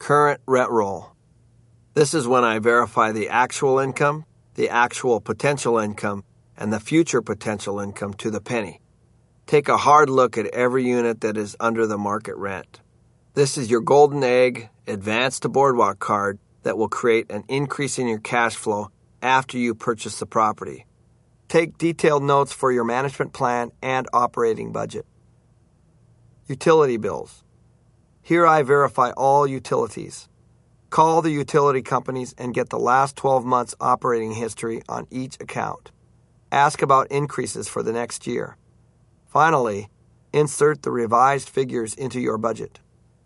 current rent roll. This is when I verify the actual income, the actual potential income, and the future potential income to the penny. Take a hard look at every unit that is under the market rent. This is your golden egg, advance to Boardwalk card that will create an increase in your cash flow after you purchase the property. Take detailed notes for your management plan and operating budget. Utility bills. Here I verify all utilities. Call the utility companies and get the last 12 months operating history on each account. Ask about increases for the next year. Finally, insert the revised figures into your budget.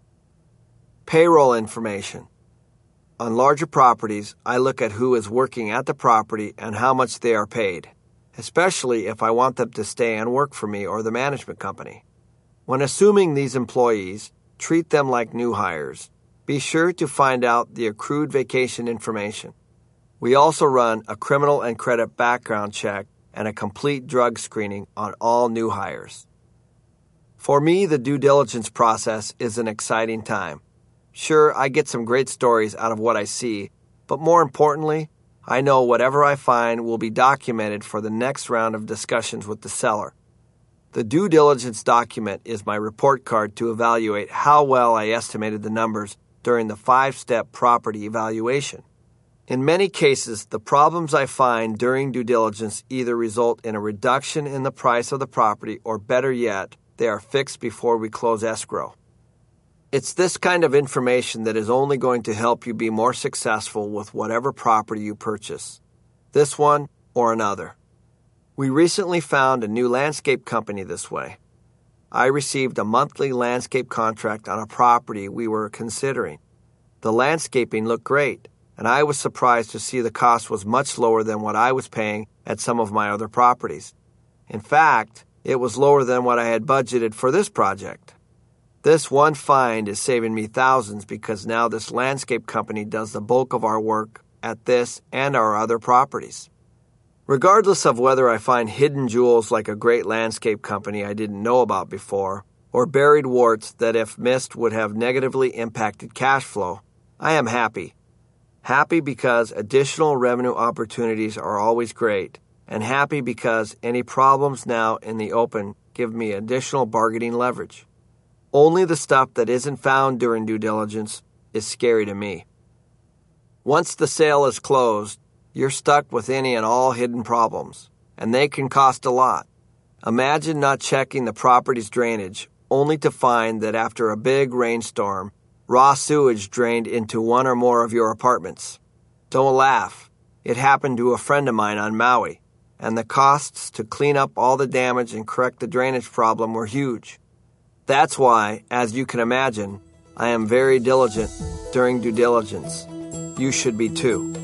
Payroll information. On larger properties, I look at who is working at the property and how much they are paid, especially if I want them to stay and work for me or the management company. When assuming these employees, treat them like new hires. Be sure to find out the accrued vacation information. We also run a criminal and credit background check and a complete drug screening on all new hires. For me, the due diligence process is an exciting time. Sure, I get some great stories out of what I see, but more importantly, I know whatever I find will be documented for the next round of discussions with the seller. The due diligence document is my report card to evaluate how well I estimated the numbers during the 5-step property evaluation. In many cases, the problems I find during due diligence either result in a reduction in the price of the property or, better yet, they are fixed before we close escrow. It's this kind of information that is only going to help you be more successful with whatever property you purchase, this one or another. We recently found a new landscape company this way. I received a monthly landscape contract on a property we were considering. The landscaping looked great, and I was surprised to see the cost was much lower than what I was paying at some of my other properties. In fact, it was lower than what I had budgeted for this project. This one find is saving me thousands because now this landscape company does the bulk of our work at this and our other properties. Regardless of whether I find hidden jewels like a great landscape company I didn't know about before, or buried warts that if missed would have negatively impacted cash flow, I am happy. Happy because additional revenue opportunities are always great, and happy because any problems now in the open give me additional bargaining leverage. Only the stuff that isn't found during due diligence is scary to me. Once the sale is closed, you're stuck with any and all hidden problems, and they can cost a lot. Imagine not checking the property's drainage, only to find that after a big rainstorm, raw sewage drained into one or more of your apartments. Don't laugh. It happened to a friend of mine on Maui, and the costs to clean up all the damage and correct the drainage problem were huge. That's why, as you can imagine, I am very diligent during due diligence. You should be too.